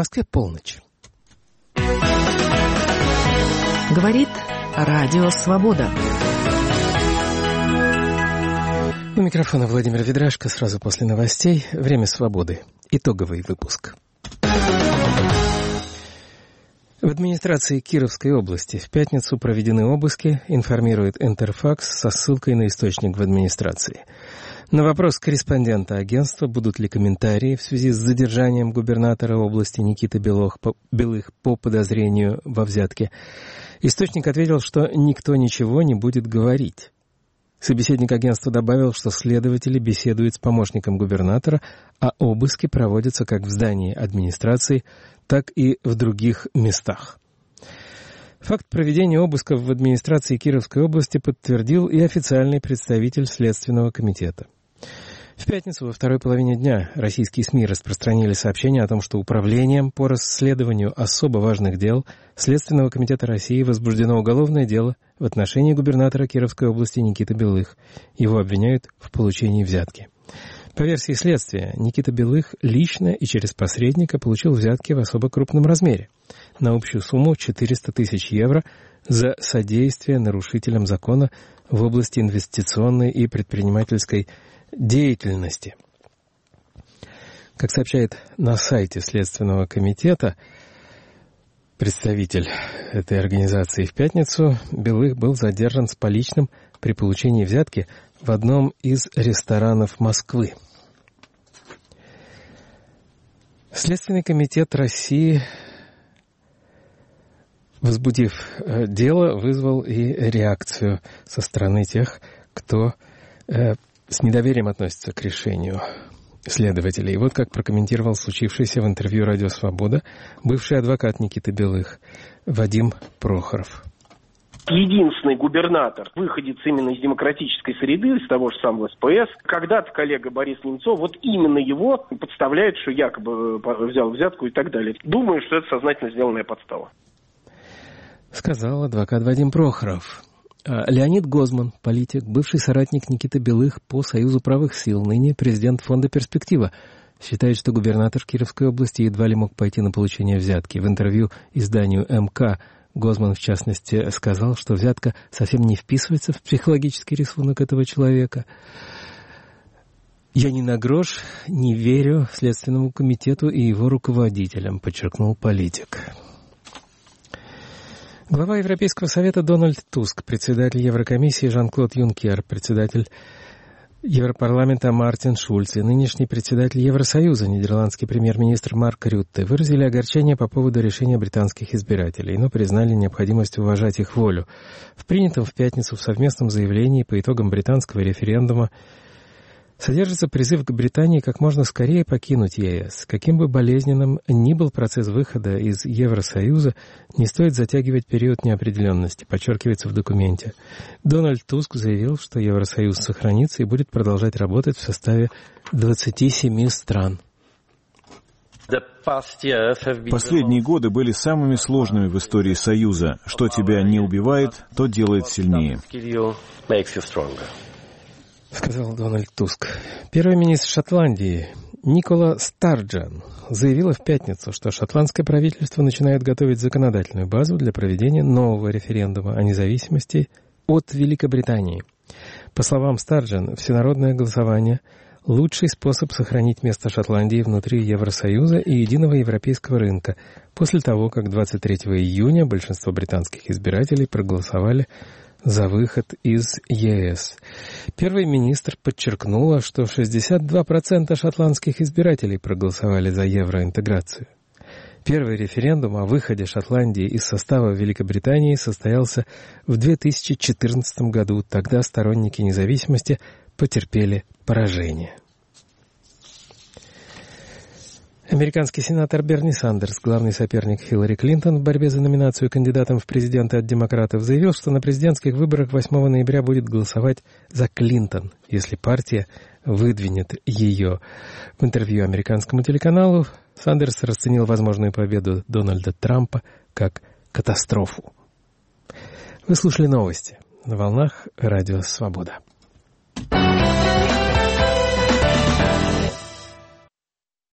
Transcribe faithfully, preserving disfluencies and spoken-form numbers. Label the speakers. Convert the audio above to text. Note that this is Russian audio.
Speaker 1: Москве полночь.
Speaker 2: Говорит Радио Свобода.
Speaker 1: У микрофона Владимир Ведрашко. Сразу после новостей «Время свободы». Итоговый выпуск. В администрации Кировской области в пятницу проведены обыски, информирует Интерфакс со ссылкой на источник в администрации. На вопрос корреспондента агентства, будут ли комментарии в связи с задержанием губернатора области Никиты Белых по, Белых по подозрению во взятке, источник ответил, что никто ничего не будет говорить. Собеседник агентства добавил, что следователи беседуют с помощником губернатора, а обыски проводятся как в здании администрации, так и в других местах. Факт проведения обысков в администрации Кировской области подтвердил и официальный представитель Следственного комитета. В пятницу во второй половине дня российские СМИ распространили сообщение о том, что Управлением по расследованию особо важных дел Следственного комитета России возбуждено уголовное дело в отношении губернатора Кировской области Никиты Белых. Его обвиняют в получении взятки. По версии следствия, Никита Белых лично и через посредника получил взятки в особо крупном размере на общую сумму четыреста тысяч евро за содействие нарушителям закона в области инвестиционной и предпринимательской деятельности. Как сообщает на сайте Следственного комитета представитель этой организации, в пятницу Белых был задержан с поличным при получении взятки в одном из ресторанов Москвы. Следственный комитет России, возбудив дело, вызвал и реакцию со стороны тех, кто э, с недоверием относится к решению следователей. И вот как прокомментировал случившееся в интервью «Радио Свобода» бывший адвокат Никиты Белых Вадим Прохоров.
Speaker 3: Единственный губернатор, выходец именно из демократической среды, из того же самого СПС. Когда-то коллега Борис Немцов, вот именно его подставляет, что якобы взял взятку и так далее. Думаю, что это сознательно сделанная подстава.
Speaker 1: Сказал адвокат Вадим Прохоров. Леонид Гозман, политик, бывший соратник Никиты Белых по Союзу правых сил, ныне президент фонда «Перспектива», считает, что губернатор Кировской области едва ли мог пойти на получение взятки. В интервью изданию эм ка Гозман, в частности, сказал, что взятка совсем не вписывается в психологический рисунок этого человека. «Я ни на грош не верю Следственному комитету и его руководителям», подчеркнул политик. Глава Европейского совета Дональд Туск, председатель Еврокомиссии Жан-Клод Юнкер, председатель Европарламента Мартин Шульц и нынешний председатель Евросоюза, нидерландский премьер-министр Марк Рютте, выразили огорчение по поводу решения британских избирателей, но признали необходимость уважать их волю. В принятом в пятницу в совместном заявлении по итогам британского референдума содержится призыв к Британии как можно скорее покинуть ЕС. Каким бы болезненным ни был процесс выхода из Евросоюза, не стоит затягивать период неопределенности, подчеркивается в документе. Дональд Туск заявил, что Евросоюз сохранится и будет продолжать работать в составе двадцати семи стран.
Speaker 4: Последние годы были самыми сложными в истории Союза. Что тебя не убивает, то делает сильнее.
Speaker 1: Сказал Дональд Туск. Первый министр Шотландии Никола Старджан заявила в пятницу, что шотландское правительство начинает готовить законодательную базу для проведения нового референдума о независимости от Великобритании. По словам Старджан, всенародное голосование – лучший способ сохранить место Шотландии внутри Евросоюза и единого европейского рынка после того, как двадцать третьего июня большинство британских избирателей проголосовали за выход из ЕС. Первый министр подчеркнула, что шестьдесят два процента шотландских избирателей проголосовали за евроинтеграцию. Первый референдум о выходе Шотландии из состава Великобритании состоялся в две тысячи четырнадцатом году. Тогда сторонники независимости потерпели поражение. Американский сенатор Берни Сандерс, главный соперник Хиллари Клинтон в борьбе за номинацию кандидатом в президенты от демократов, заявил, что на президентских выборах восьмого ноября будет голосовать за Клинтон, если партия выдвинет ее. В интервью американскому телеканалу Сандерс расценил возможную победу Дональда Трампа как катастрофу. Вы слушали новости на волнах Радио Свобода.